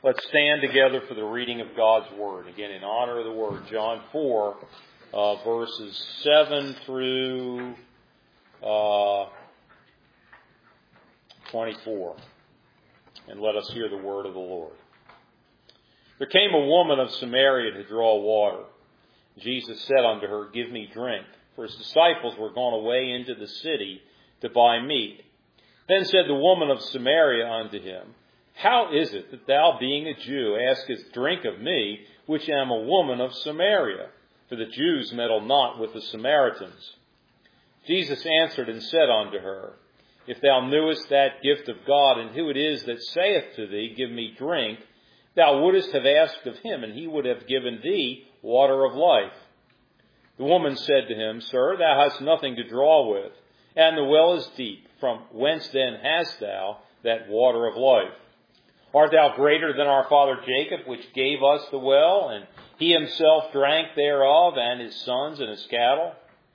Let's stand together for the reading of God's Word. Again, in honor of the Word, John 4, verses 7 through 24. And let us hear the word of the Lord. There came a woman of Samaria to draw water. Jesus said unto her, Give me drink. For his disciples were gone away into the city to buy meat. Then said the woman of Samaria unto him, How is it that thou, being a Jew, askest drink of me, which am a woman of Samaria? For the Jews meddle not with the Samaritans. Jesus answered and said unto her, If thou knewest that gift of God, and who it is that saith to thee, Give me drink, thou wouldest have asked of him, and he would have given thee water of life. The woman said to him, Sir, thou hast nothing to draw with, and the well is deep. From whence then hast thou that water of life? Art thou greater than our father Jacob, which gave us the well, and he himself drank thereof, and his sons and his cattle?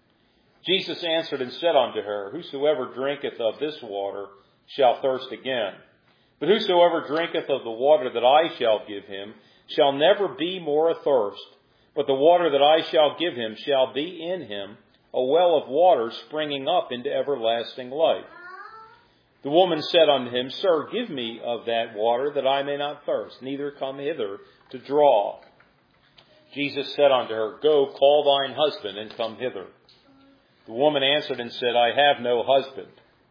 Jesus answered and said unto her, Whosoever drinketh of this water shall thirst again. But whosoever drinketh of the water that I shall give him shall never be more athirst. But the water that I shall give him shall be in him a well of water springing up into everlasting life. The woman said unto him, Sir, give me of that water, that I may not thirst, neither come hither to draw. Jesus said unto her, Go, call thine husband, and come hither. The woman answered and said, I have no husband.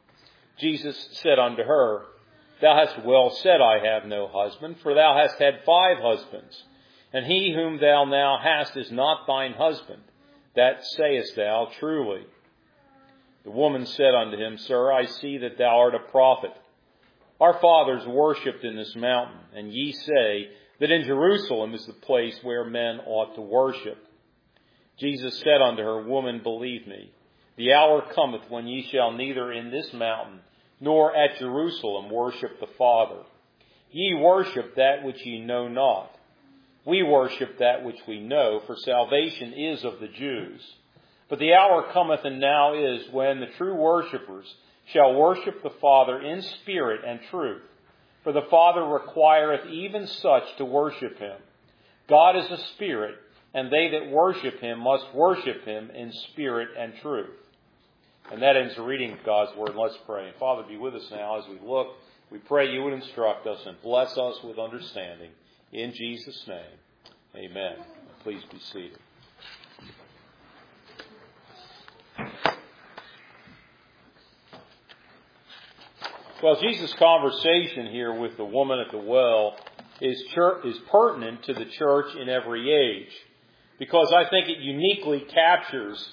Jesus said unto her, Thou hast well said, I have no husband, for thou hast had 5 husbands, and he whom thou now hast is not thine husband. That sayest thou truly. The woman said unto him, Sir, I see that thou art a prophet. Our fathers worshipped in this mountain, and ye say that in Jerusalem is the place where men ought to worship. Jesus said unto her, Woman, believe me, the hour cometh when ye shall neither in this mountain nor at Jerusalem worship the Father. Ye worship that which ye know not. We worship that which we know, for salvation is of the Jews. But the hour cometh, and now is, when the true worshippers shall worship the Father in spirit and truth. For the Father requireth even such to worship him. God is a spirit, and they that worship him must worship him in spirit and truth. And that ends the reading of God's Word. Let's pray. Father, be with us now as we look. We pray you would instruct us and bless us with understanding. In Jesus' name, amen. Please be seated. Well, Jesus' conversation here with the woman at the well is pertinent to the church in every age, because I think it uniquely captures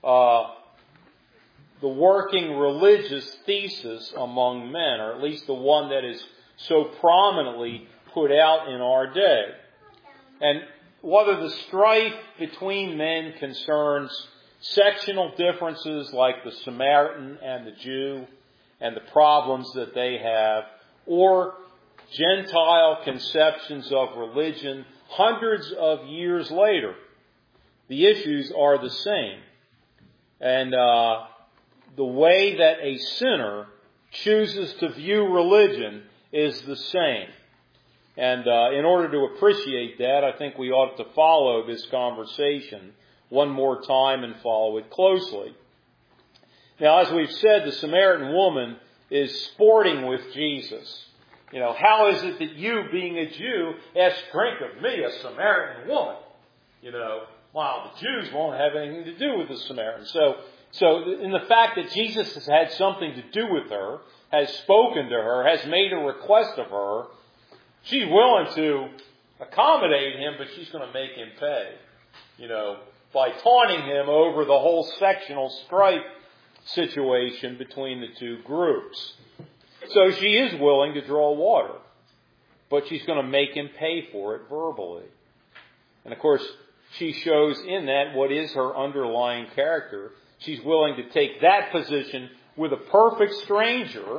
the working religious thesis among men, or at least the one that is so prominently put out in our day. And whether the strife between men concerns sectional differences like the Samaritan and the Jew and the problems that they have, or Gentile conceptions of religion hundreds of years later, the issues are the same. And the way that a sinner chooses to view religion is the same. And in order to appreciate that, I think we ought to follow this conversation one more time and follow it closely. Now, as we've said, the Samaritan woman is sporting with Jesus. You know, how is it that you, being a Jew, ask drink of me, a Samaritan woman? You know, wow, the Jews won't have anything to do with the Samaritans. So in the fact that Jesus has had something to do with her, has spoken to her, has made a request of her, she's willing to accommodate him, but she's going to make him pay, you know, by taunting him over the whole sectional strife situation between the two groups. So she is willing to draw water, but she's going to make him pay for it verbally. And of course, she shows in that what is her underlying character. She's willing to take that position with a perfect stranger,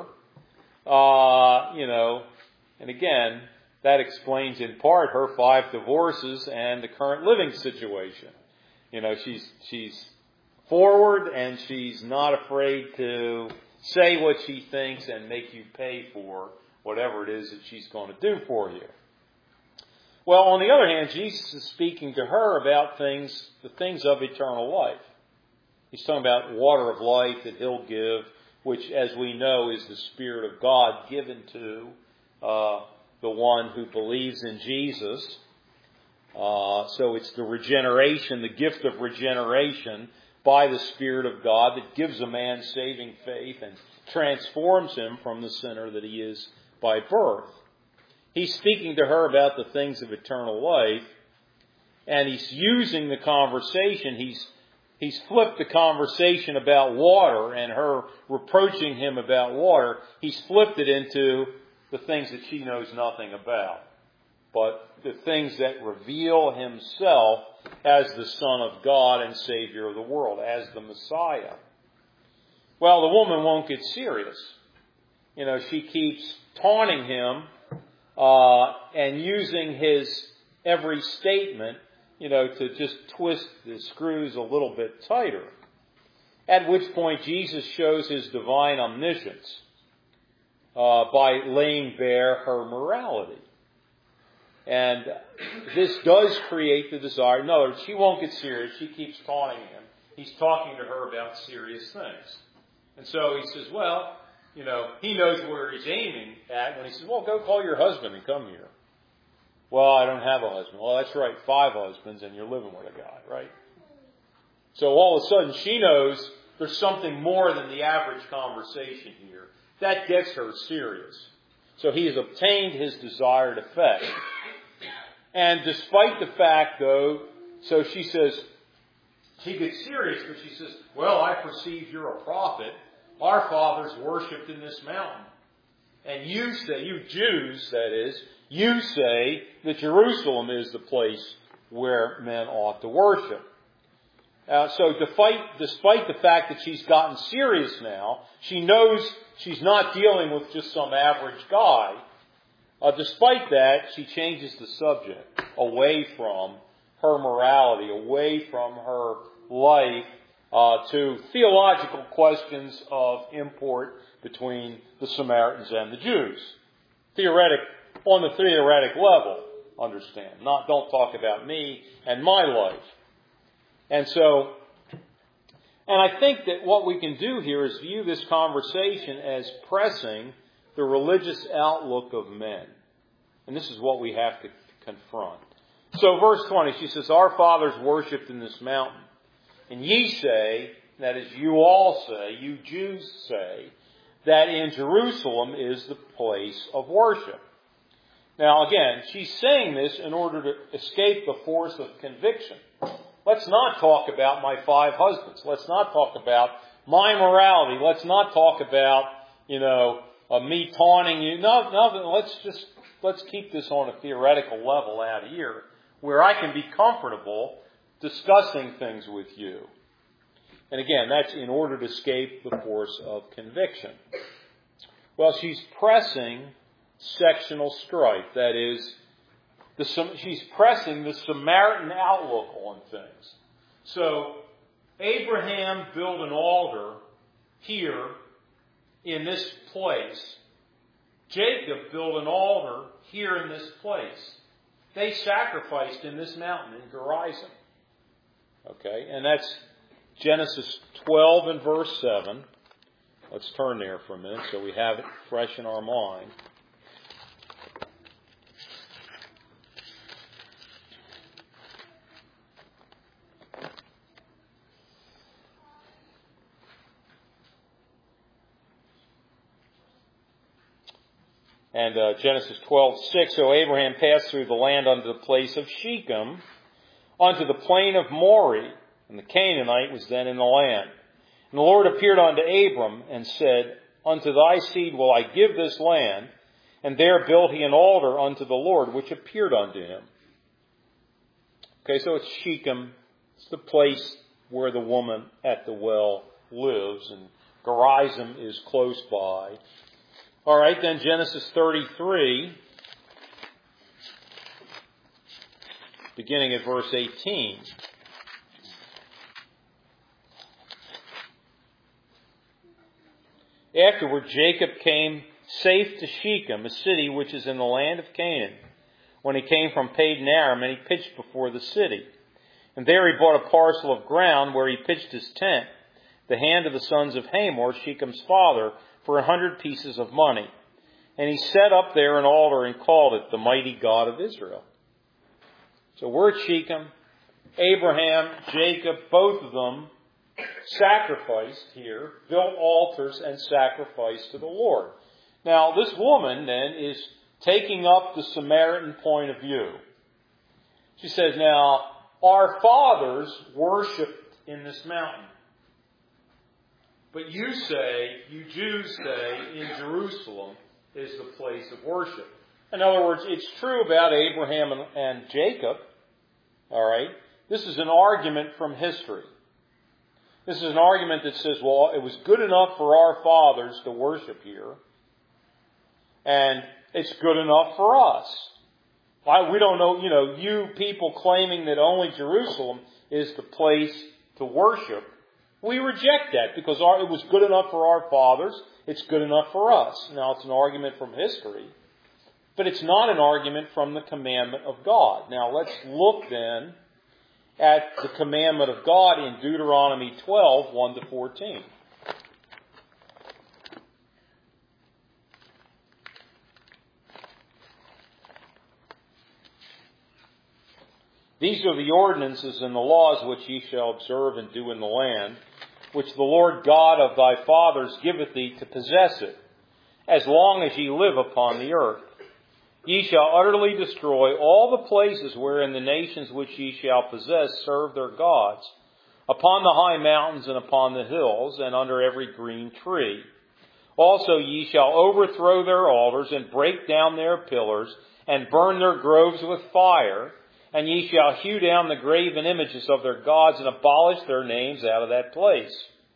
and again, that explains in part her 5 divorces and the current living situation. You know, she's forward and she's not afraid to say what she thinks and make you pay for whatever it is that she's going to do for you. Well, on the other hand, Jesus is speaking to her about the things of eternal life. He's talking about water of life that He'll give, which, as we know, is the Spirit of God given to the one who believes in Jesus. So it's the regeneration, the gift of regeneration by the Spirit of God that gives a man saving faith and transforms him from the sinner that he is by birth. He's speaking to her about the things of eternal life, and he's using the conversation. He's flipped the conversation about water and her reproaching him about water. He's flipped it into the things that she knows nothing about, but the things that reveal Himself as the Son of God and Savior of the world, as the Messiah. Well, the woman won't get serious. She keeps taunting him and using his every statement, to just twist the screws a little bit tighter. At which point Jesus shows His divine omniscience by laying bare her morality. And this does create the desire. In other words, she won't get serious. She keeps taunting him. He's talking to her about serious things. And so he says, well, he knows where he's aiming at when he says, well, go call your husband and come here. Well, I don't have a husband. Well, that's right, 5 husbands and you're living with a guy, right? So all of a sudden she knows there's something more than the average conversation here. That gets her serious. So he has obtained his desired effect. And despite the fact, though, so she says, she gets serious, but she says, well, I perceive you're a prophet. Our fathers worshipped in this mountain. And you say, you Jews, that is, you say that Jerusalem is the place where men ought to worship. So despite the fact that she's gotten serious now, she knows she's not dealing with just some average guy. Despite that, she changes the subject away from her morality, away from her life, to theological questions of import between the Samaritans and the Jews. On the theoretic level, understand. Don't talk about me and my life. And I think that what we can do here is view this conversation as pressing the religious outlook of men. And this is what we have to confront. So verse 20, she says, our fathers worshipped in this mountain. And ye say, that is, you all say, you Jews say, that in Jerusalem is the place of worship. Now again, she's saying this in order to escape the force of conviction. Let's not talk about my 5 husbands. Let's not talk about my morality. Let's not talk about, me taunting you. No, let's keep this on a theoretical level out here where I can be comfortable discussing things with you. And again, that's in order to escape the force of conviction. Well, she's pressing sectional strife. That is, she's pressing the Samaritan outlook on things. So, Abraham built an altar here in this place. Jacob built an altar here in this place. They sacrificed in this mountain in Gerizim. Okay, and that's Genesis 12 and verse 7. Let's turn there for a minute so we have it fresh in our mind. And Genesis 12:6, so Abraham passed through the land unto the place of Shechem, unto the plain of Moreh, and the Canaanite was then in the land. And the Lord appeared unto Abram and said, unto thy seed will I give this land. And there built he an altar unto the Lord, which appeared unto him. Okay, so it's Shechem. It's the place where the woman at the well lives, and Gerizim is close by. All right, then Genesis 33, beginning at verse 18. Afterward, Jacob came safe to Shechem, a city which is in the land of Canaan, when he came from Padan Aram, and he pitched before the city. And there he bought a parcel of ground where he pitched his tent, the hand of the sons of Hamor, Shechem's father, for 100 pieces of money. And he set up there an altar and called it the Mighty God of Israel. So we're at Shechem. Abraham, Jacob, both of them sacrificed here, built altars and sacrificed to the Lord. Now, this woman then is taking up the Samaritan point of view. She says, now, our fathers worshipped in this mountain. But you Jews say, in Jerusalem is the place of worship. In other words, it's true about Abraham and Jacob. All right? This is an argument from history. This is an argument that says, well, it was good enough for our fathers to worship here, and it's good enough for us. We don't know, you people claiming that only Jerusalem is the place to worship, we reject that because it was good enough for our fathers, it's good enough for us. Now, it's an argument from history, but it's not an argument from the commandment of God. Now, let's look then at the commandment of God in Deuteronomy 12, 1-14. These are the ordinances and the laws which ye shall observe and do in the land, which the Lord God of thy fathers giveth thee to possess it, as long as ye live upon the earth. Ye shall utterly destroy all the places wherein the nations which ye shall possess serve their gods, upon the high mountains and upon the hills, and under every green tree. Also ye shall overthrow their altars, and break down their pillars, and burn their groves with fire, and ye shall hew down the graven images of their gods, and abolish their names out of that place.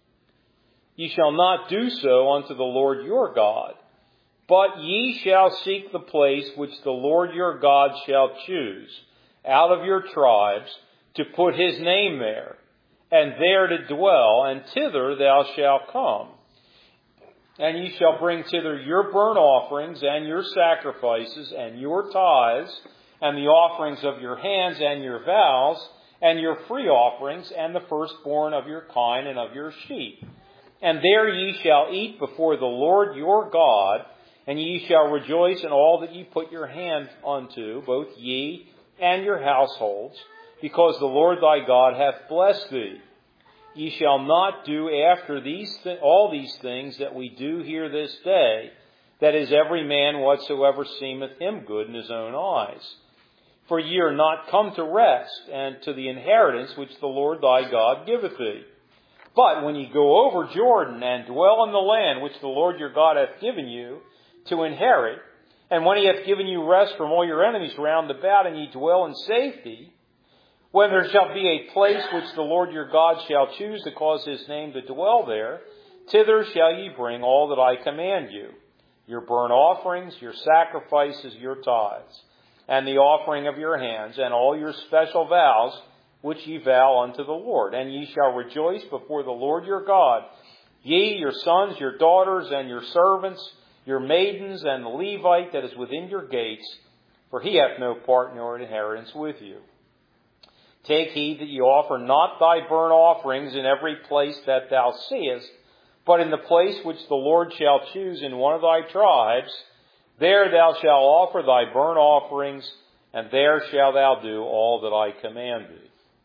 Ye shall not do so unto the Lord your God, but ye shall seek the place which the Lord your God shall choose out of your tribes to put his name there, and there to dwell, and thither thou shalt come. And ye shall bring thither your burnt offerings, and your sacrifices, and your tithes, and the offerings of your hands, and your vows, and your free offerings, and the firstborn of your kine and of your sheep. And there ye shall eat before the Lord your God, and ye shall rejoice in all that ye put your hand unto, both ye and your households, because the Lord thy God hath blessed thee. Ye shall not do after all these things that we do here this day, that is, every man whatsoever seemeth him good in his own eyes. For ye are not come to rest, and to the inheritance which the Lord thy God giveth thee. But when ye go over Jordan, and dwell in the land which the Lord your God hath given you to inherit, and when he hath given you rest from all your enemies round about, and ye dwell in safety, when there shall be a place which the Lord your God shall choose to cause his name to dwell there, thither shall ye bring all that I command you, your burnt offerings, your sacrifices, your tithes, and the offering of your hands, and all your special vows, which ye vow unto the Lord. And ye shall rejoice before the Lord your God, ye, your sons, your daughters, and your servants, your maidens, and the Levite that is within your gates, for he hath no part nor inheritance with you. Take heed that ye offer not thy burnt offerings in every place that thou seest, but in the place which the Lord shall choose in one of thy tribes, there thou shalt offer thy burnt offerings, and there shalt thou do all that I command thee.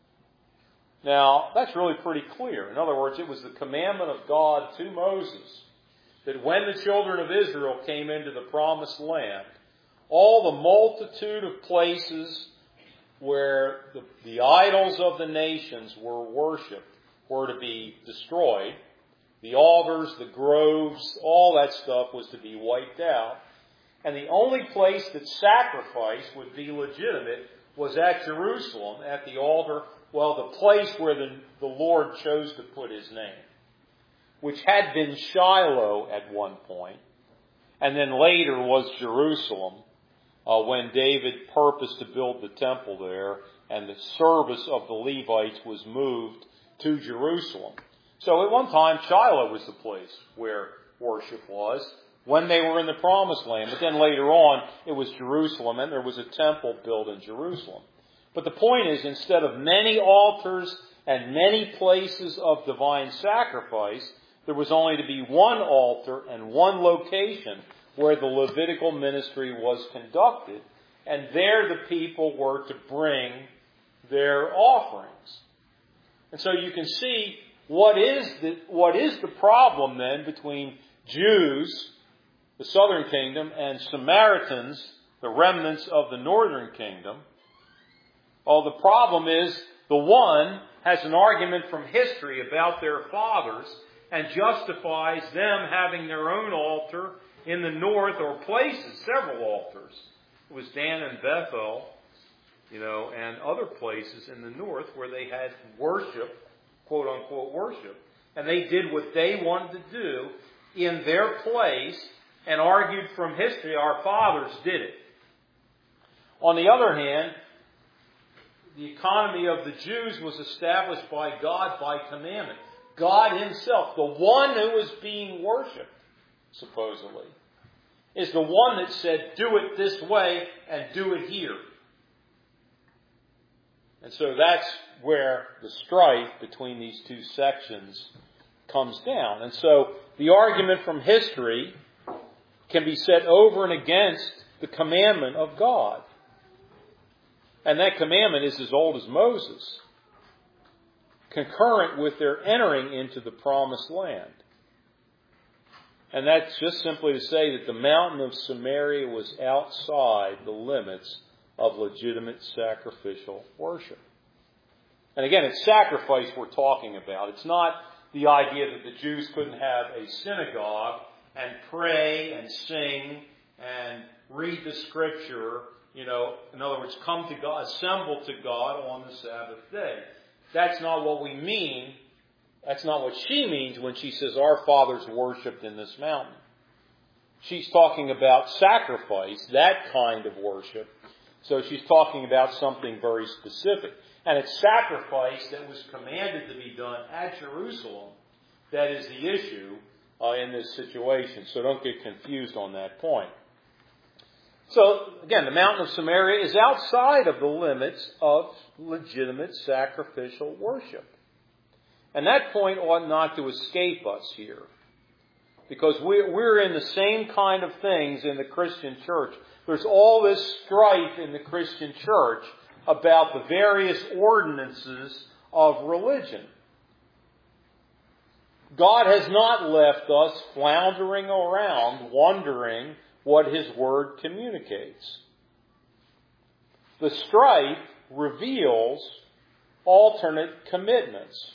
Now, that's really pretty clear. In other words, it was the commandment of God to Moses that when the children of Israel came into the promised land, all the multitude of places where the idols of the nations were worshipped were to be destroyed. The altars, the groves, all that stuff was to be wiped out. And the only place that sacrifice would be legitimate was at Jerusalem, at the altar, the place where the Lord chose to put his name, which had been Shiloh at one point, and then later was Jerusalem, when David purposed to build the temple there, and the service of the Levites was moved to Jerusalem. So at one time, Shiloh was the place where worship was, when they were in the Promised Land. But then later on, it was Jerusalem, and there was a temple built in Jerusalem. But the point is, instead of many altars and many places of divine sacrifice, there was only to be one altar and one location where the Levitical ministry was conducted. And there the people were to bring their offerings. And so you can see what is the problem then between Jews, the southern kingdom, and Samaritans, the remnants of the northern kingdom. Well, the problem is the one has an argument from history about their fathers and justifies them having their own altar in the north, or places, several altars. It was Dan and Bethel, and other places in the north where they had worship, quote unquote worship. And they did what they wanted to do in their place and argued from history, our fathers did it. On the other hand, the economy of the Jews was established by God by commandment. God himself, the one who was being worshipped, supposedly, is the one that said, do it this way and do it here. And so that's where the strife between these two sections comes down. And so the argument from history can be set over and against the commandment of God. And that commandment is as old as Moses, concurrent with their entering into the promised land. And that's just simply to say that the mountain of Samaria was outside the limits of legitimate sacrificial worship. And again, it's sacrifice we're talking about. It's not the idea that the Jews couldn't have a synagogue and pray and sing and read the Scripture, in other words, come to God, assemble to God on the Sabbath day. That's not what we mean. That's not what she means when she says our fathers worshipped in this mountain. She's talking about sacrifice, that kind of worship. So she's talking about something very specific. And it's sacrifice that was commanded to be done at Jerusalem that is the issue in this situation. So don't get confused on that point. So, again, the mountain of Samaria is outside of the limits of legitimate sacrificial worship. And that point ought not to escape us here. Because we're in the same kind of things in the Christian church. There's all this strife in the Christian church about the various ordinances of religion. God has not left us floundering around, wondering what His Word communicates. The strife reveals alternate commitments.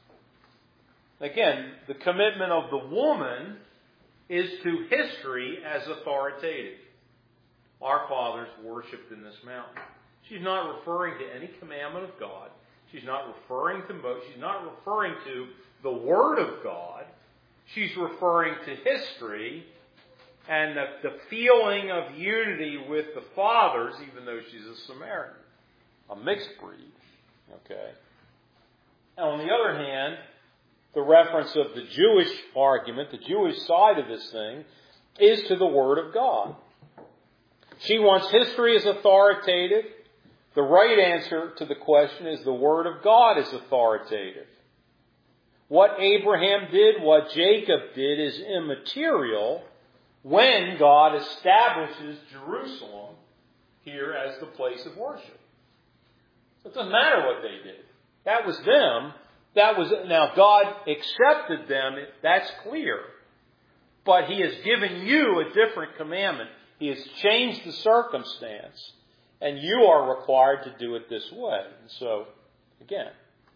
Again, the commitment of the woman is to history as authoritative. Our fathers worshipped in this mountain. She's not referring to any commandment of God. She's not referring to Moses. She's not referring to the Word of God. She's referring to history and the feeling of unity with the fathers, even though she's a Samaritan, a mixed breed. Okay. And on the other hand, the reference of the Jewish argument, the Jewish side of this thing, is to the Word of God. She wants history as authoritative. The right answer to the question is the Word of God is authoritative. What Abraham did, what Jacob did, is immaterial when God establishes Jerusalem here as the place of worship. So it doesn't matter what they did. That was them. Now God accepted them, that's clear. But He has given you a different commandment. He has changed the circumstance. And you are required to do it this way. And so, again,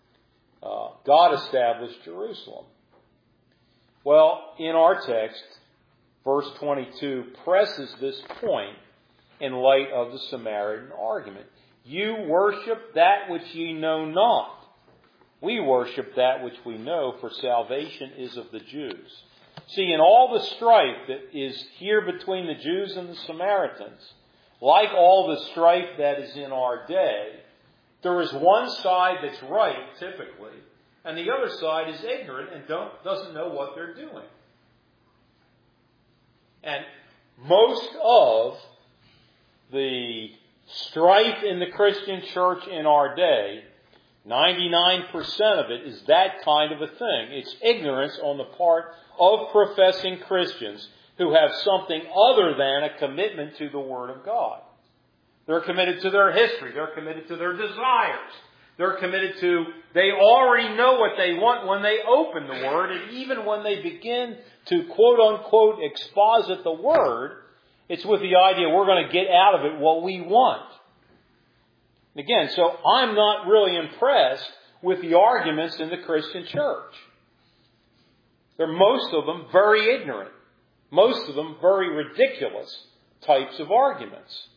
God established Jerusalem. Well, in our text, verse 22 presses this point in light of the Samaritan argument. You worship that which ye know not. We worship that which we know, for salvation is of the Jews. See, in all the strife that is here between the Jews and the Samaritans, like all the strife that is in our day, there is one side that's right, typically, and the other side is ignorant and doesn't know what they're doing. And most of the strife in the Christian church in our day, 99% of it is that kind of a thing. It's ignorance on the part of professing Christians who have something other than a commitment to the Word of God. They're committed to their history. They're committed to their desires. They're committed to, they already know what they want when they open the Word, and even when they begin to quote-unquote exposit the Word, it's with the idea we're going to get out of it what we want. Again, so I'm not really impressed with the arguments in the Christian church. They're most of them very ignorant. Most of them very ridiculous types of arguments.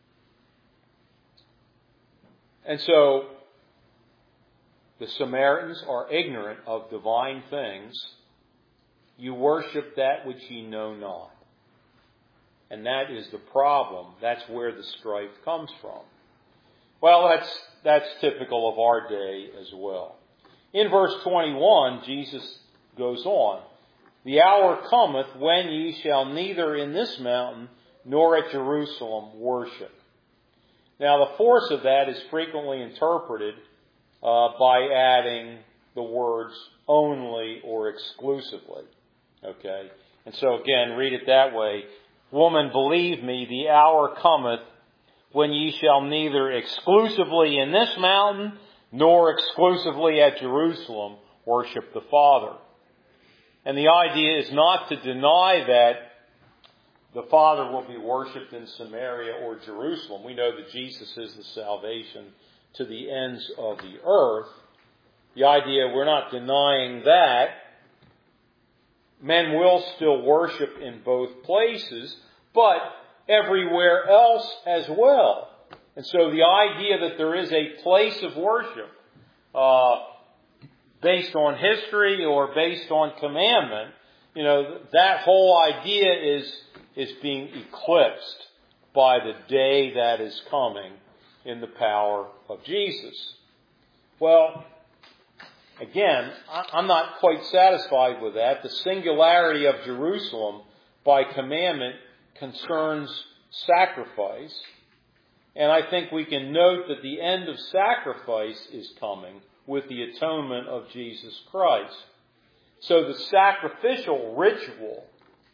And so, the Samaritans are ignorant of divine things. You worship that which ye know not. And that is the problem. That's where the strife comes from. Well, that's typical of our day as well. In verse 21, Jesus goes on, the hour cometh when ye shall neither in this mountain nor at Jerusalem worship. Now, the force of that is frequently interpreted by adding the words only or exclusively. Okay? And so again, read it that way. Woman, believe me, the hour cometh when ye shall neither exclusively in this mountain nor exclusively at Jerusalem worship the Father. And the idea is not to deny that the Father will be worshipped in Samaria or Jerusalem. We know that Jesus is the salvation to the ends of the earth. The idea, we're not denying that. Men will still worship in both places, but everywhere else as well. And so the idea that there is a place of worship based on history or based on commandment, that whole idea is being eclipsed by the day that is coming in the power of Jesus. Well, again, I'm not quite satisfied with that. The singularity of Jerusalem by commandment concerns sacrifice. And I think we can note that the end of sacrifice is coming with the atonement of Jesus Christ. So the sacrificial ritual,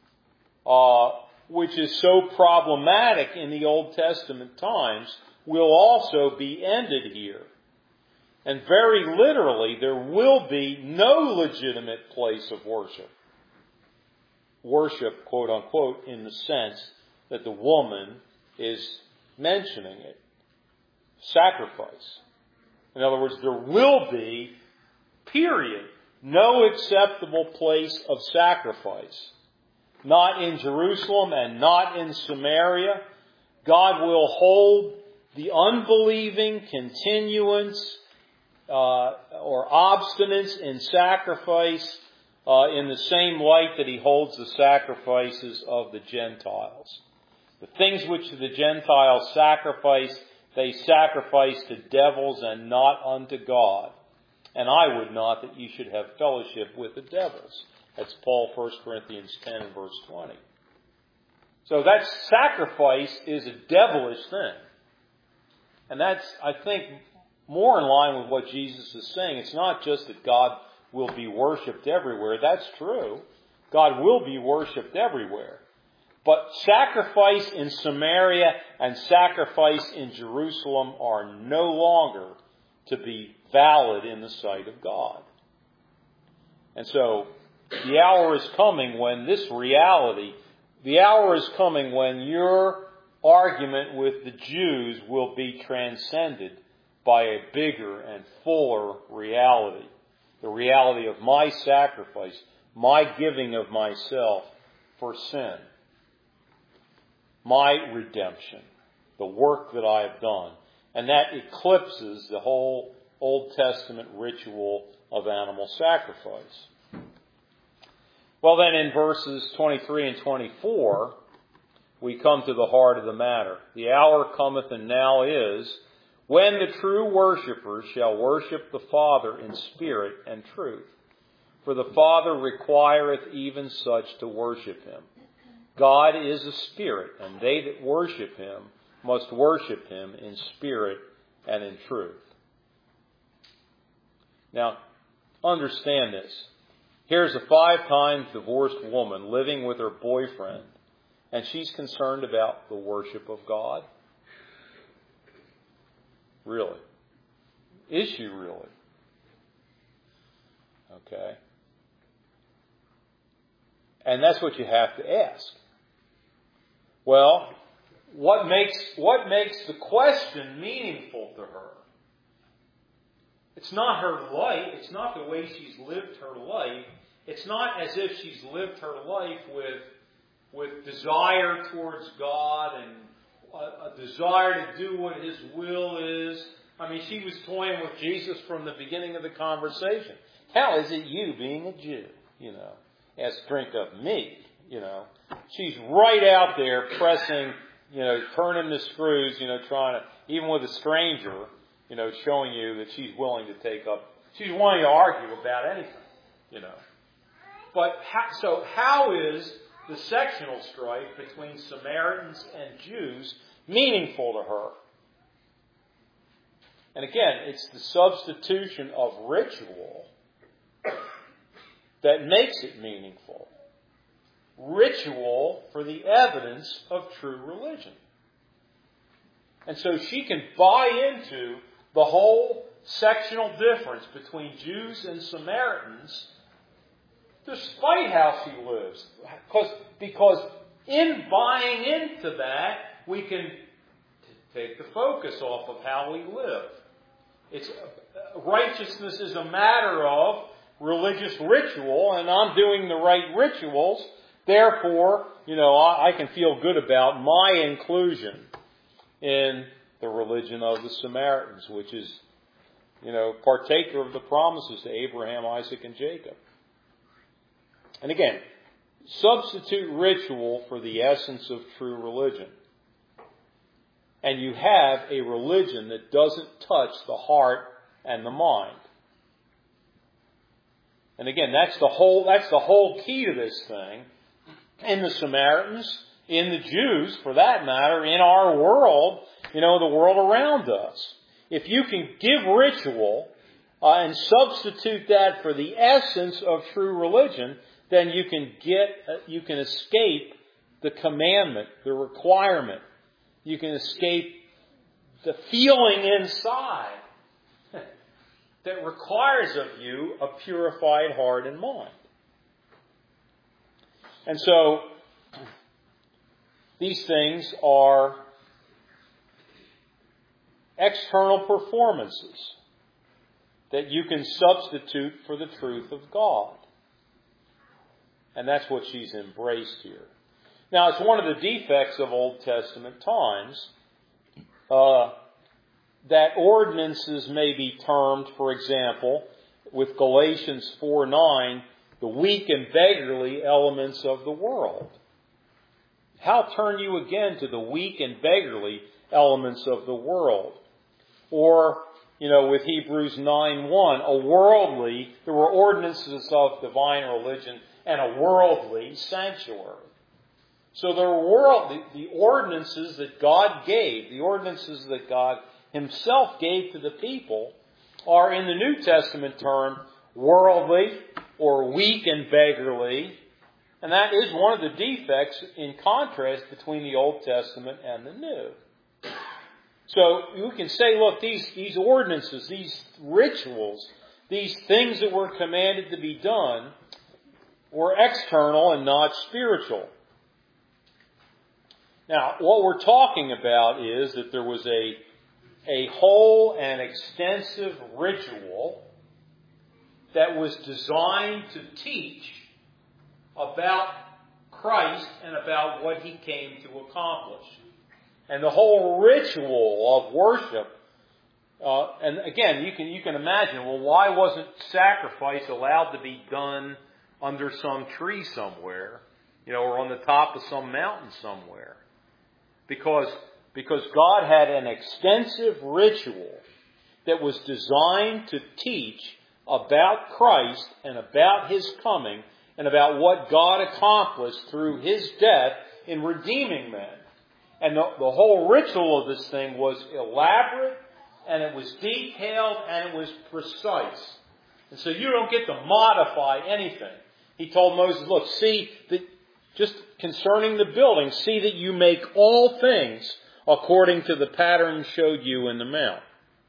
which is so problematic in the Old Testament times, will also be ended here. And very literally, there will be no legitimate place of worship. Worship, quote unquote, in the sense that the woman is mentioning it. Sacrifice. In other words, there will be, period, no acceptable place of sacrifice. Not in Jerusalem and not in Samaria. God will hold the unbelieving continuance or obstinance in sacrifice in the same light that he holds the sacrifices of the Gentiles. The things which the Gentiles sacrifice, they sacrifice to devils and not unto God. And I would not that you should have fellowship with the devils. That's Paul, 1 Corinthians 10 and verse 20. So that sacrifice is a devilish thing. And that's, I think, more in line with what Jesus is saying. It's not just that God will be worshipped everywhere. That's true. God will be worshipped everywhere. But sacrifice in Samaria and sacrifice in Jerusalem are no longer to be valid in the sight of God. And so, the hour is coming when this reality, the hour is coming when your argument with the Jews will be transcended by a bigger and fuller reality. The reality of my sacrifice, my giving of myself for sin. My redemption, the work that I have done. And that eclipses the whole Old Testament ritual of animal sacrifice. Well, then in verses 23 and 24, we come to the heart of the matter. The hour cometh and now is, when the true worshippers shall worship the Father in spirit and truth. For the Father requireth even such to worship him. God is a spirit, and they that worship him must worship him in spirit and in truth. Now, understand this. Here's a 5 times divorced woman living with her boyfriend, and she's concerned about the worship of God. Really? Is she really? Okay. And that's what you have to ask. Well, what makes the question meaningful to her? It's not her life. It's not the way she's lived her life. It's not as if she's lived her life with desire towards God and a desire to do what his will is. I mean, she was toying with Jesus from the beginning of the conversation. How is it you, being a Jew, ask drink of me, She's right out there pressing, turning the screws, trying to, even with a stranger, showing you that she's willing to take up, she's willing to argue about anything, But how is the sectional strife between Samaritans and Jews meaningful to her? And again, it's the substitution of ritual that makes it meaningful. Ritual for the evidence of true religion. And so she can buy into the whole sectional difference between Jews and Samaritans despite how she lives. Because in buying into that, we can take the focus off of how we live. Righteousness is a matter of religious ritual, and I'm doing the right rituals. Therefore, I can feel good about my inclusion in the religion of the Samaritans, which is, partaker of the promises to Abraham, Isaac, and Jacob. And again, substitute ritual for the essence of true religion. And you have a religion that doesn't touch the heart and the mind. And again, that's the whole key to this thing. In the Samaritans, in the Jews, for that matter, in our world, the world around us. If you can give ritual and substitute that for the essence of true religion, then you can escape the commandment, the requirement. You can escape the feeling inside that requires of you a purified heart and mind. And so, these things are external performances that you can substitute for the truth of God. And that's what she's embraced here. Now, it's one of the defects of Old Testament times that ordinances may be termed, for example, with Galatians 4:9, the weak and beggarly elements of the world. How turn you again to the weak and beggarly elements of the world? Or, with Hebrews 9:1, there were ordinances of divine religion and a worldly sanctuary. So there were the ordinances that God gave, the ordinances that God himself gave to the people, are in the New Testament term worldly or weak and beggarly. And that is one of the defects in contrast between the Old Testament and the New. So you can say, look, these ordinances, these rituals, these things that were commanded to be done were external and not spiritual. Now, what we're talking about is that there was a whole and extensive ritual that was designed to teach about Christ and about what he came to accomplish. And the whole ritual of worship, and again, you can imagine, well, why wasn't sacrifice allowed to be done under some tree somewhere, or on the top of some mountain somewhere? Because God had an extensive ritual that was designed to teach about Christ and about his coming and about what God accomplished through his death in redeeming men. And the whole ritual of this thing was elaborate, and it was detailed, and it was precise. And so you don't get to modify anything. He told Moses, look, see that just concerning the building, see that you make all things according to the pattern showed you in the mount.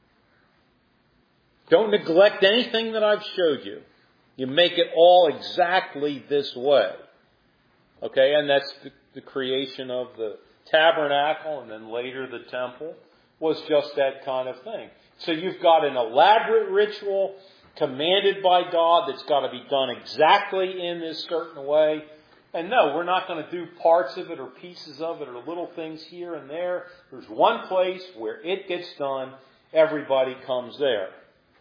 Don't neglect anything that I've showed you. You make it all exactly this way. Okay, and that's the creation of the tabernacle, and then later the temple, was just that kind of thing. So you've got an elaborate ritual commanded by God that's got to be done exactly in this certain way. And no, we're not going to do parts of it or pieces of it or little things here and there. There's one place where it gets done. Everybody comes there.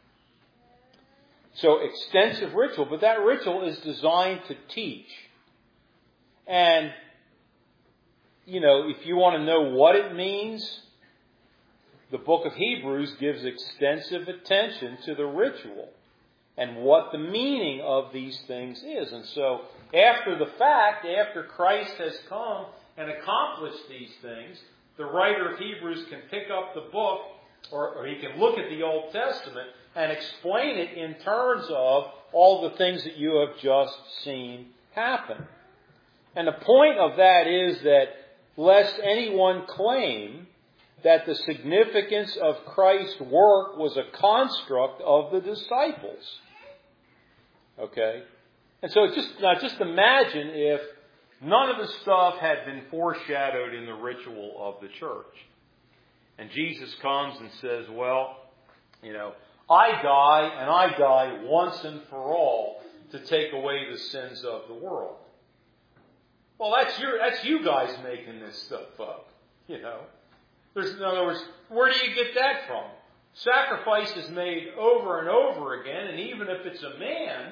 So extensive ritual, but that ritual is designed to teach. And, if you want to know what it means, the book of Hebrews gives extensive attention to the ritual and what the meaning of these things is. And so, after the fact, after Christ has come and accomplished these things, the writer of Hebrews can pick up the book, or he can look at the Old Testament and explain it in terms of all the things that you have just seen happen. And the point of that is that lest anyone claim that the significance of Christ's work was a construct of the disciples. Okay? And so just imagine if none of the stuff had been foreshadowed in the ritual of the church. And Jesus comes and says, well, I die, and I die once and for all to take away the sins of the world. Well, that's you guys making this stuff up, in other words, where do you get that from? Sacrifice is made over and over again, and even if it's a man,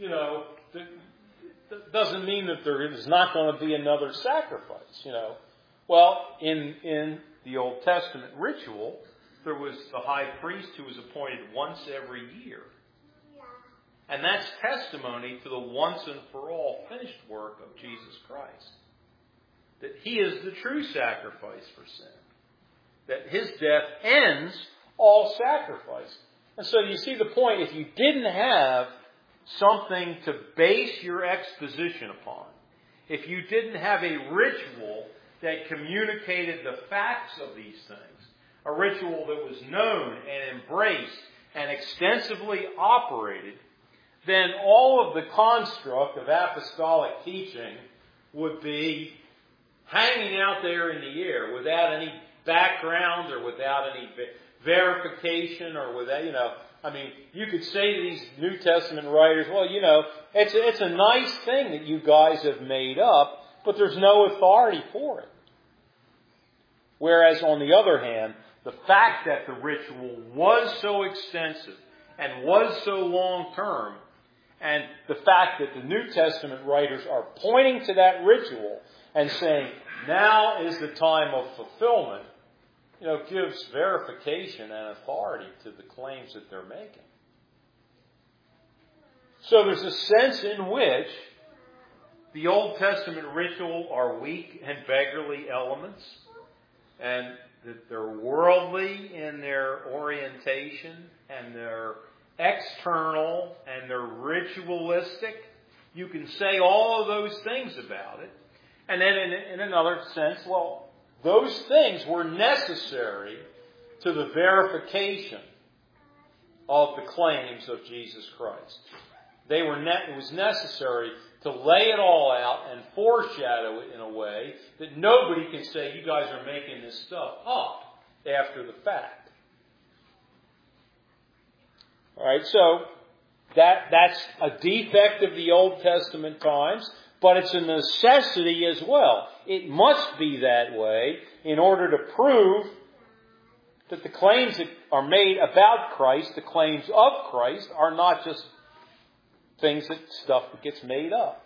that doesn't mean that there is not going to be another sacrifice, Well, in the Old Testament ritual, there was the high priest who was appointed once every year. And that's testimony to the once and for all finished work of Jesus Christ. That He is the true sacrifice for sin. That His death ends all sacrifice. And so you see the point. If you didn't have something to base your exposition upon, if you didn't have a ritual that communicated the facts of these things, a ritual that was known and embraced and extensively operated, then all of the construct of apostolic teaching would be hanging out there in the air without any background or without any verification or without, you could say to these New Testament writers, well, it's a nice thing that you guys have made up, but there's no authority for it. Whereas, on the other hand, the fact that the ritual was so extensive and was so long-term, and the fact that the New Testament writers are pointing to that ritual and saying, now is the time of fulfillment, gives verification and authority to the claims that they're making. So there's a sense in which the Old Testament ritual are weak and beggarly elements, and that they're worldly in their orientation, and they're external, and they're ritualistic. You can say all of those things about it. And then in another sense, well, those things were necessary to the verification of the claims of Jesus Christ. It was necessary to lay it all out and foreshadow it in a way that nobody can say, you guys are making this stuff up after the fact. All right, so that's a defect of the Old Testament times, but it's a necessity as well. It must be that way in order to prove that the claims that are made about Christ, the claims of Christ, are not just stuff that gets made up.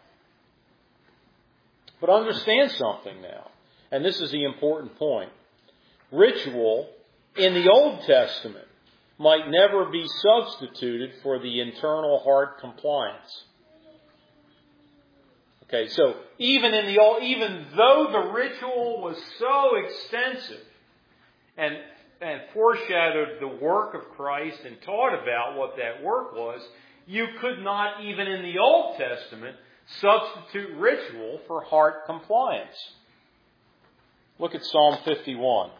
But understand something now, and this is the important point. Ritual in the Old Testament might never be substituted for the internal heart compliance. Okay, so even though the ritual was so extensive and foreshadowed the work of Christ and taught about what that work was, you could not, even in the Old Testament, substitute ritual for heart compliance. Look at Psalm 51.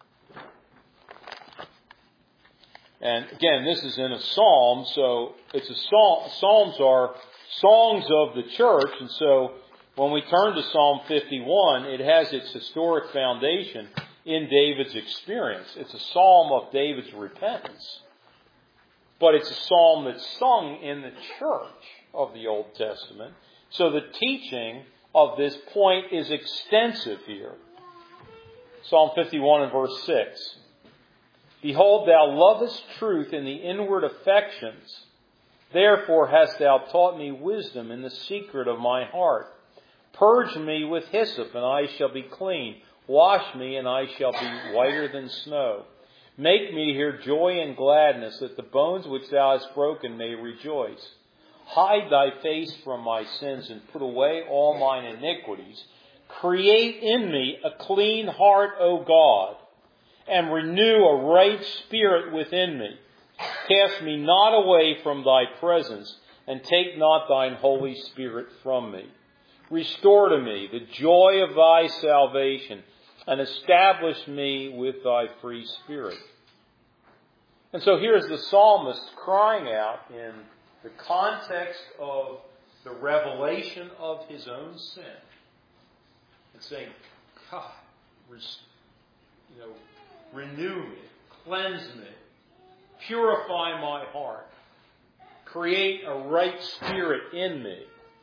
And again, this is in a psalm, so it's a psalm. Psalms are songs of the church, and so when we turn to Psalm 51, it has its historic foundation in David's experience. It's a psalm of David's repentance. But it's a psalm that's sung in the church of the Old Testament. So the teaching of this point is extensive here. Psalm 51 and verse 6. Behold, thou lovest truth in the inward affections. Therefore hast thou taught me wisdom in the secret of my heart. Purge me with hyssop, and I shall be clean. Wash me, and I shall be whiter than snow. Make me hear joy and gladness, that the bones which thou hast broken may rejoice. Hide thy face from my sins, and put away all mine iniquities. Create in me a clean heart, O God, and renew a right spirit within me. Cast me not away from thy presence, and take not thine Holy Spirit from me. Restore to me the joy of thy salvation, and establish me with thy free spirit. And so here's the psalmist crying out in the context of the revelation of his own sin, and saying, God, renew me, cleanse me, purify my heart, create a right spirit in me.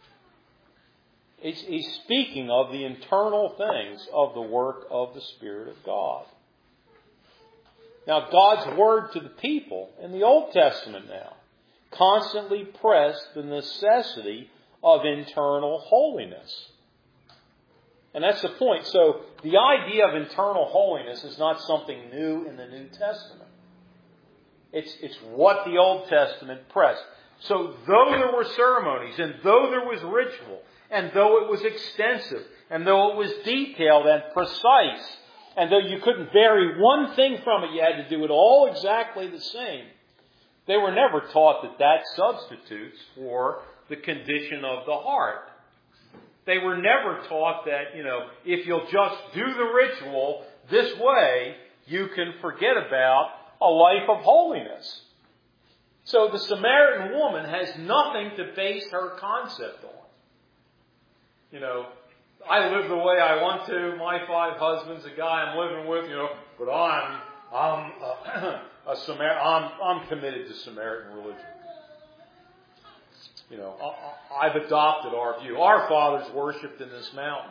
He's speaking of the internal things of the work of the Spirit of God. Now, God's word to the people in the Old Testament now constantly pressed the necessity of internal holiness. And that's the point. So the idea of internal holiness is not something new in the New Testament. It's what the Old Testament pressed. So though there were ceremonies, and though there was ritual, and though it was extensive, and though it was detailed and precise, and though you couldn't vary one thing from it, you had to do it all exactly the same, they were never taught that substitutes for the condition of the heart. They were never taught that, if you'll just do the ritual this way, you can forget about a life of holiness. So the Samaritan woman has nothing to base her concept on. I live the way I want to. My 5 husbands, the guy I'm living with, but I'm committed to Samaritan religion. I've adopted our view. Our fathers worshipped in this mountain.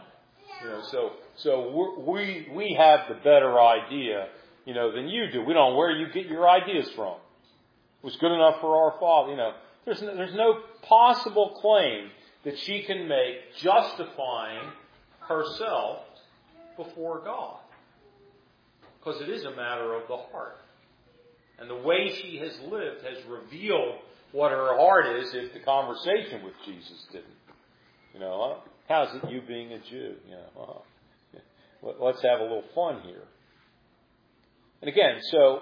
So we have the better idea, than you do. We don't know where you get your ideas from. It was good enough for our father. There's no possible claim that she can make justifying herself before God. Because it is a matter of the heart. And the way she has lived has revealed what her heart is if the conversation with Jesus didn't. How's it you being a Jew? Let's have a little fun here. And again, so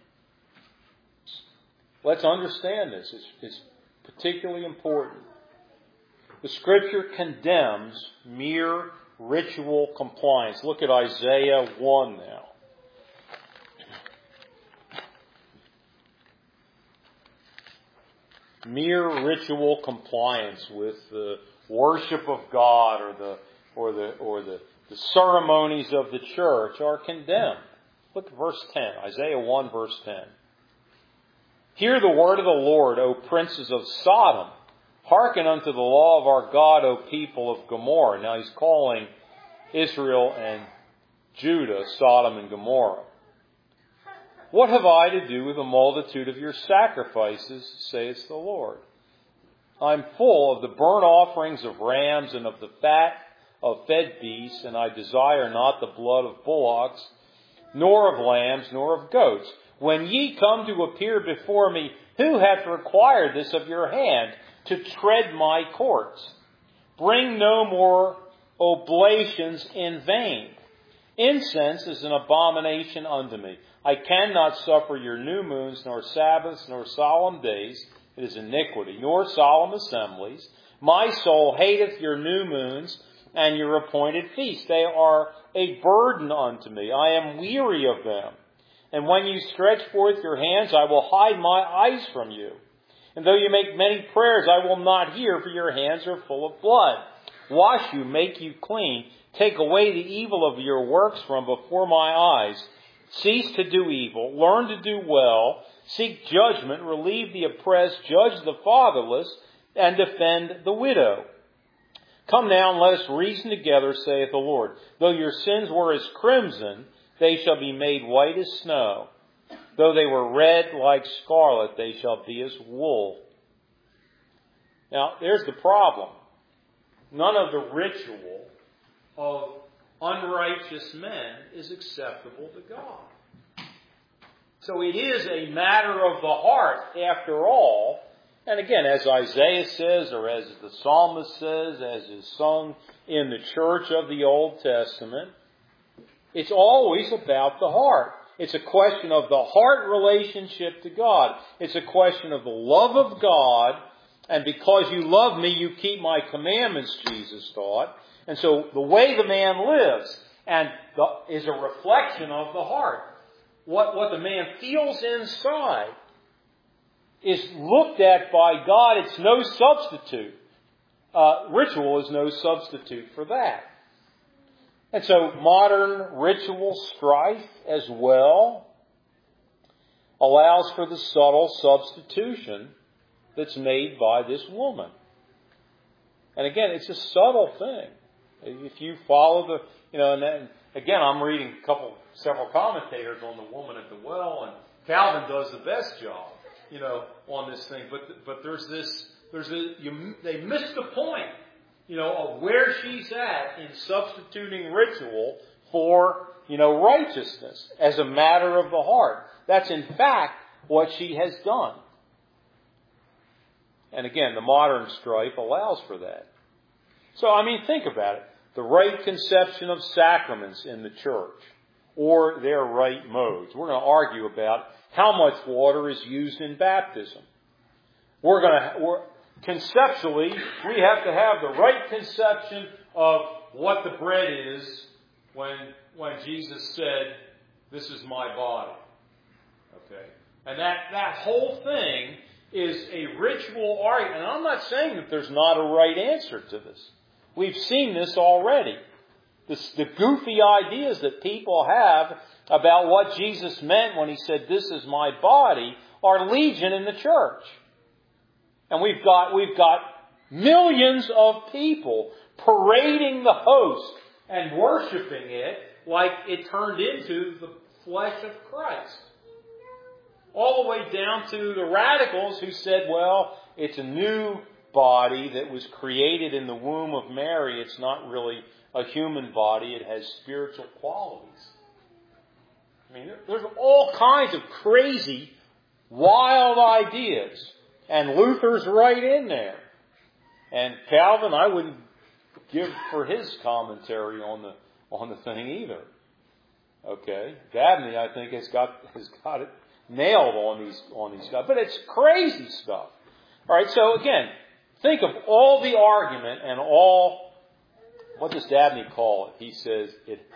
let's understand this. It's particularly important. The Scripture condemns mere ritual compliance. Look at Isaiah 1 now. Mere ritual compliance with the worship of God or the ceremonies of the church are condemned. Look at verse 10. Isaiah 1 verse 10. Hear the word of the Lord, O princes of Sodom. Hearken unto the law of our God, O people of Gomorrah. Now he's calling Israel and Judah Sodom and Gomorrah. What have I to do with the multitude of your sacrifices, saith the Lord? I'm full of the burnt offerings of rams and of the fat of fed beasts, and I desire not the blood of bullocks, nor of lambs, nor of goats. When ye come to appear before me, who hath required this of your hand, to tread my courts? Bring no more oblations in vain. Incense is an abomination unto me. I cannot suffer your new moons, nor Sabbaths, nor solemn days. It is iniquity, nor solemn assemblies. My soul hateth your new moons and your appointed feasts. They are a burden unto me. I am weary of them. And when you stretch forth your hands, I will hide my eyes from you. And though you make many prayers, I will not hear, for your hands are full of blood. Wash you, make you clean. Take away the evil of your works from before my eyes. Cease to do evil. Learn to do well. Seek judgment. Relieve the oppressed. Judge the fatherless. And defend the widow. Come now and let us reason together, saith the Lord. Though your sins were as crimson, they shall be made white as snow. Though they were red like scarlet, they shall be as wool. Now, there's the problem. None of the ritual of unrighteous men is acceptable to God. So it is a matter of the heart, after all. And again, as Isaiah says, or as the psalmist says, as is sung in the church of the Old Testament, it's always about the heart. It's a question of the heart relationship to God. It's a question of the love of God. And because you love me, you keep my commandments, Jesus taught. And so the way the man lives is a reflection of the heart. What the man feels inside is looked at by God. It's no substitute. Ritual is no substitute for that. And so modern ritual strife as well allows for the subtle substitution that's made by this woman. And again, it's a subtle thing. If you follow and then, again, I'm reading several commentators on the woman at the well, and Calvin does the best job, on this thing. But they missed the point, of where she's at in substituting ritual for, righteousness as a matter of the heart. That's in fact what she has done. And again, the modern strife allows for that. So, think about it. The right conception of sacraments in the church, or their right modes. We're going to argue about how much water is used in baptism. Conceptually, we have to have the right conception of what the bread is when Jesus said, "This is my body." Okay? And that whole thing is a ritual argument. And I'm not saying that there's not a right answer to this. We've seen this already. The goofy ideas that people have about what Jesus meant when he said, "This is my body," are legion in the church. And we've got millions of people parading the host and worshiping it like it turned into the flesh of Christ. All the way down to the radicals who said, well, it's a new body that was created in the womb of Mary. It's not really a human body. It has spiritual qualities. There's all kinds of crazy, wild ideas. And Luther's right in there. And Calvin, I wouldn't give for his commentary on the thing either. Okay, Dabney, I think, has got it nailed on these guys. But it's crazy stuff. All right, so again, think of all the argument and all. What does Dabney call it? He says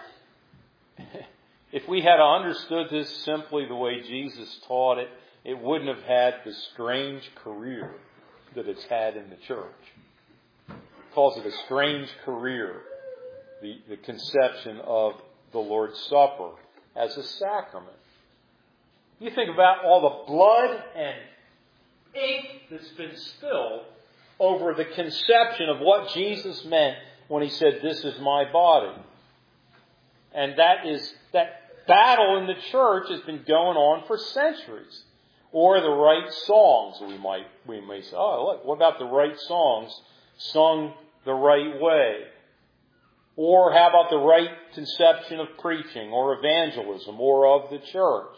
if we had understood this simply the way Jesus taught it, it wouldn't have had the strange career that it's had in the church. He calls it a strange career, the conception of the Lord's Supper as a sacrament. You think about all the blood and ink that's been spilled over the conception of what Jesus meant when he said, "This is my body." And that battle in the church has been going on for centuries. Or the right songs, we may say, oh, look, what about the right songs sung the right way? Or how about the right conception of preaching or evangelism or of the church?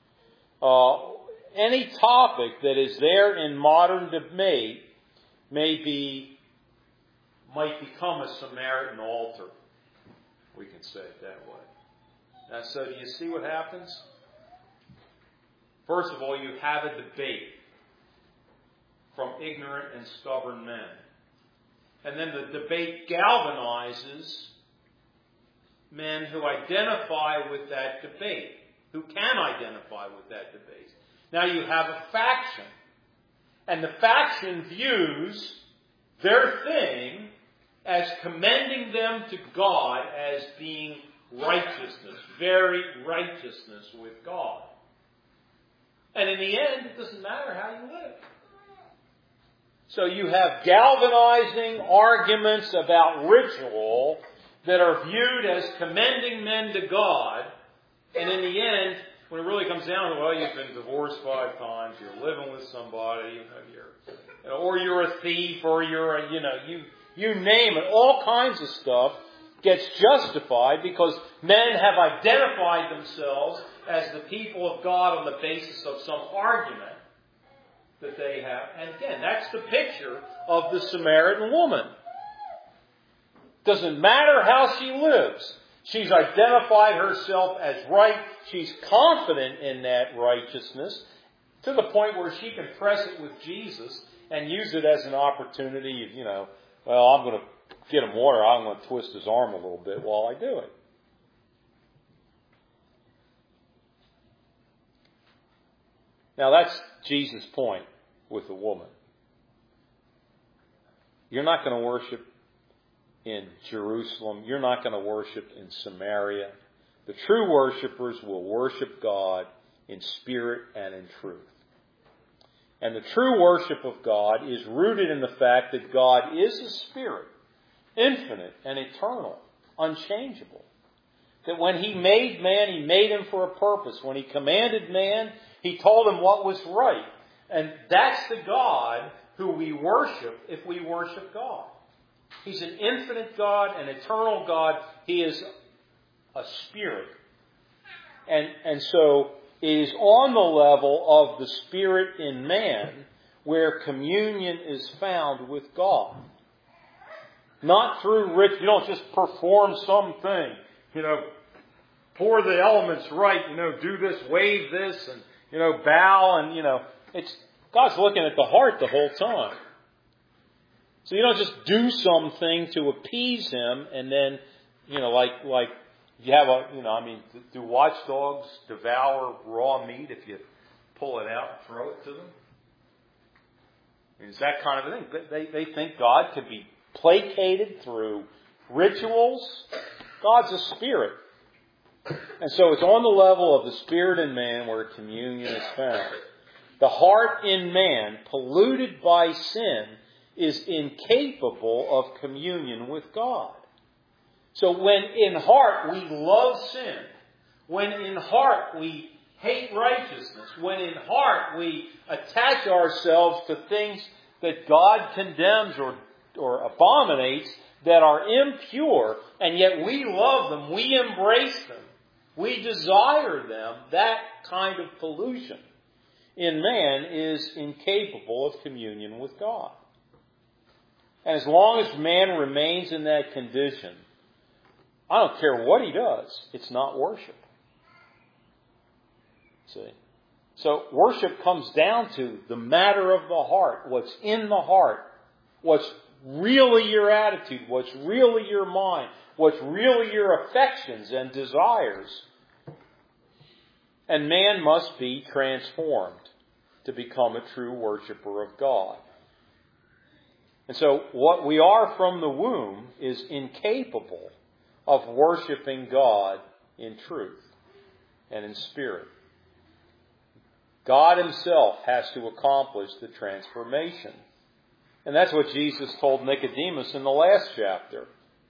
Any topic that is there in modern debate may be might become a Samaritan altar. We can say it that way. Now, so do you see what happens? First of all, you have a debate from ignorant and stubborn men. And then the debate galvanizes men who identify with that debate, who can identify with that debate. Now you have a faction. And the faction views their thing as commending them to God as being righteousness, very righteousness with God. And in the end, it doesn't matter how you live. So you have galvanizing arguments about ritual that are viewed as commending men to God. And in the end, when it really comes down to, well, you've been divorced 5 times, you're living with somebody, or you're a thief, or you're a, you name it, all kinds of stuff gets justified because men have identified themselves as the people of God on the basis of some argument that they have. And again, that's the picture of the Samaritan woman. Doesn't matter how she lives. She's identified herself as right. She's confident in that righteousness to the point where she can press it with Jesus and use it as an opportunity. Well, I'm going to get him water. I'm going to twist his arm a little bit while I do it. Now that's Jesus' point with the woman. You're not going to worship in Jerusalem. You're not going to worship in Samaria. The true worshipers will worship God in spirit and in truth. And the true worship of God is rooted in the fact that God is a spirit, infinite and eternal, unchangeable. That when He made man, He made him for a purpose. When He commanded man, He told him what was right. And that's the God who we worship if we worship God. He's an infinite God, an eternal God. He is a spirit. And so it is on the level of the spirit in man where communion is found with God. Not through ritual. You don't just perform something. Pour the elements right. Do this, wave this, and bow, and it's God's looking at the heart the whole time. So you don't just do something to appease Him, and then like you have do watchdogs devour raw meat if you pull it out and throw it to them? It's that kind of a thing. They think God could be placated through rituals. God's a spirit. And so it's on the level of the spirit in man where communion is found. The heart in man, polluted by sin, is incapable of communion with God. So when in heart we love sin, when in heart we hate righteousness, when in heart we attach ourselves to things that God condemns or abominates that are impure, and yet we love them, we embrace them, we desire them, that kind of pollution in man is incapable of communion with God. And as long as man remains in that condition, I don't care what he does, it's not worship. See? So worship comes down to the matter of the heart, what's in the heart, what's really your attitude, what's really your mind, what's really your affections and desires. And man must be transformed to become a true worshiper of God. And so what we are from the womb is incapable of worshiping God in truth and in spirit. God Himself has to accomplish the transformation. And that's what Jesus told Nicodemus in the last chapter.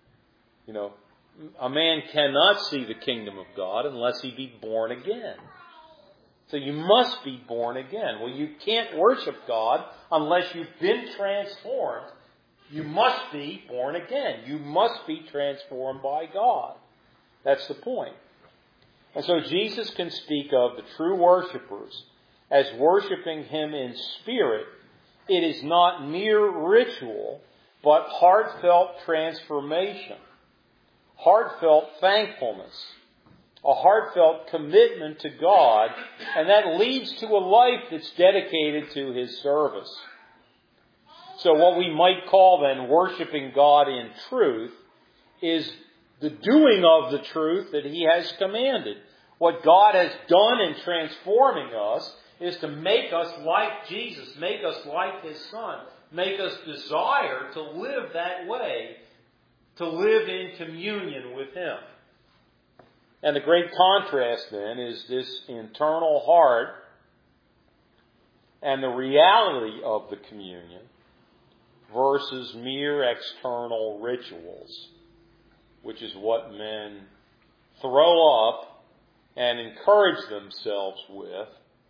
A man cannot see the kingdom of God unless he be born again. So you must be born again. Well, you can't worship God unless you've been transformed. You must be born again. You must be transformed by God. That's the point. And so Jesus can speak of the true worshipers as worshiping Him in spirit. It is not mere ritual, but heartfelt transformation, heartfelt thankfulness, a heartfelt commitment to God, and that leads to a life that's dedicated to His service. So what we might call then worshiping God in truth is the doing of the truth that He has commanded. What God has done in transforming us is to make us like Jesus, make us like His Son, make us desire to live that way, to live in communion with Him. And the great contrast then is this internal heart and the reality of the communion versus mere external rituals, which is what men throw up and encourage themselves with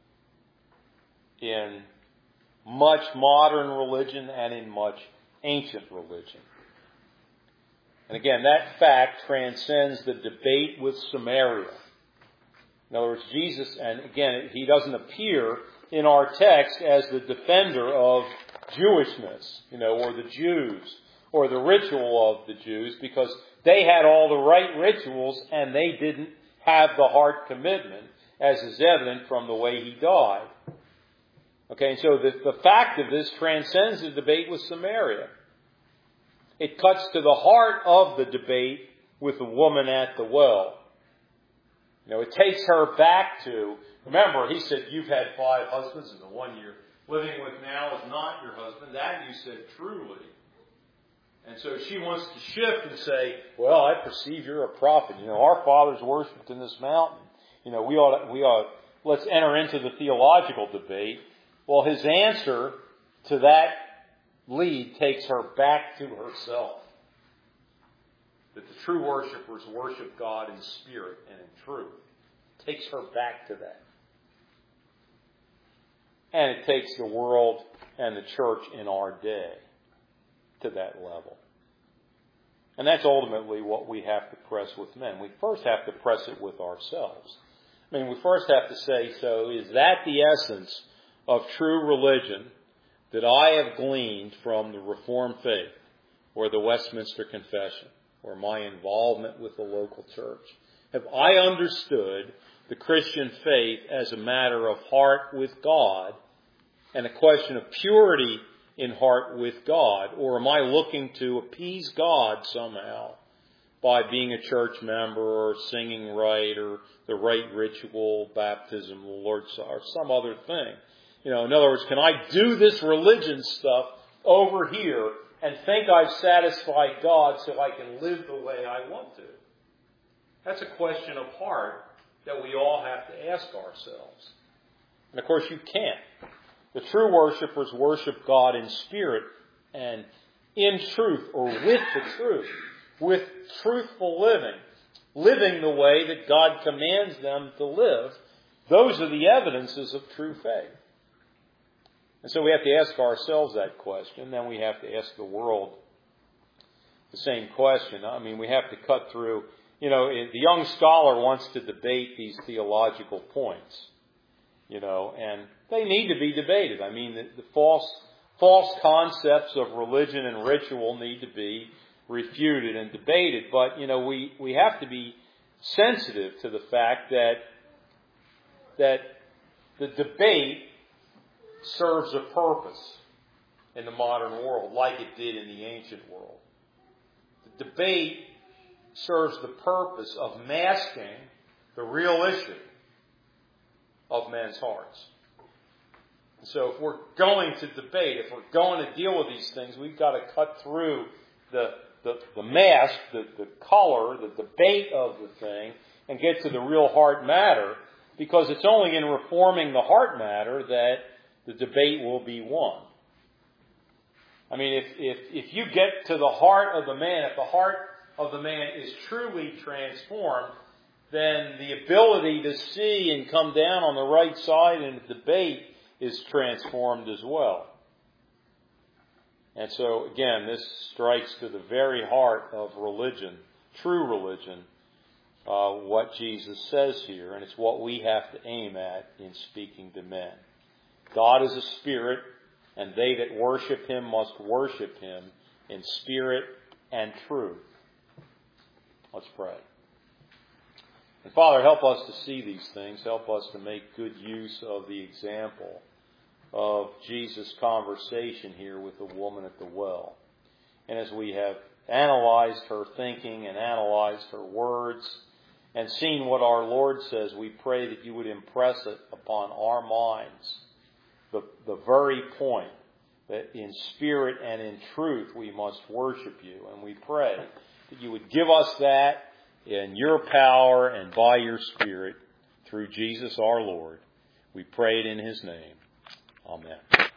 in much modern religion and in much ancient religion. And again, that fact transcends the debate with Samaria. In other words, Jesus, and again, He doesn't appear in our text as the defender of Jewishness, or the Jews, or the ritual of the Jews, because they had all the right rituals and they didn't have the heart commitment, as is evident from the way He died. Okay, so the fact of this transcends the debate with Samaria. It cuts to the heart of the debate with the woman at the well. It takes her back to, remember, He said, you've had 5 husbands and the one you're living with now is not your husband. That you said truly. And so she wants to shift and say, well, I perceive you're a prophet. Our fathers worshipped in this mountain. We ought, let's enter into the theological debate. Well, His answer to that lead takes her back to herself. That the true worshipers worship God in spirit and in truth. Takes her back to that. And it takes the world and the church in our day to that level. And that's ultimately what we have to press with men. We first have to press it with ourselves. We first have to say, so is that the essence of true religion that I have gleaned from the Reformed faith or the Westminster Confession or my involvement with the local church? Have I understood the Christian faith as a matter of heart with God and a question of purity in heart with God? Or am I looking to appease God somehow by being a church member or singing right or the right ritual, baptism, the Lord's Supper, or some other thing? In other words, can I do this religion stuff over here and think I've satisfied God so I can live the way I want to? That's a question of heart that we all have to ask ourselves. And of course you can't. The true worshipers worship God in spirit and in truth, or with the truth, with truthful living, living the way that God commands them to live. Those are the evidences of true faith. And so we have to ask ourselves that question. Then we have to ask the world the same question. We have to cut through. The young scholar wants to debate these theological points. And they need to be debated. The false concepts of religion and ritual need to be refuted and debated. But, we have to be sensitive to the fact that the debate serves a purpose in the modern world, like it did in the ancient world. The debate serves the purpose of masking the real issue of men's hearts. And so if we're going to debate, if we're going to deal with these things, we've got to cut through the mask, the color, the debate of the thing, and get to the real heart matter, because it's only in reforming the heart matter that the debate will be won. If you get to the heart of the man, if the heart of the man is truly transformed, then the ability to see and come down on the right side in the debate is transformed as well. And so, again, this strikes to the very heart of religion, true religion, what Jesus says here, and it's what we have to aim at in speaking to men. God is a spirit, and they that worship Him must worship Him in spirit and truth. Let's pray. And Father, help us to see these things. Help us to make good use of the example of Jesus' conversation here with the woman at the well. And as we have analyzed her thinking and analyzed her words and seen what our Lord says, we pray that you would impress it upon our minds the very point that in spirit and in truth we must worship you. And we pray that you would give us that in your power and by your Spirit through Jesus our Lord. We pray it in his name. Amen.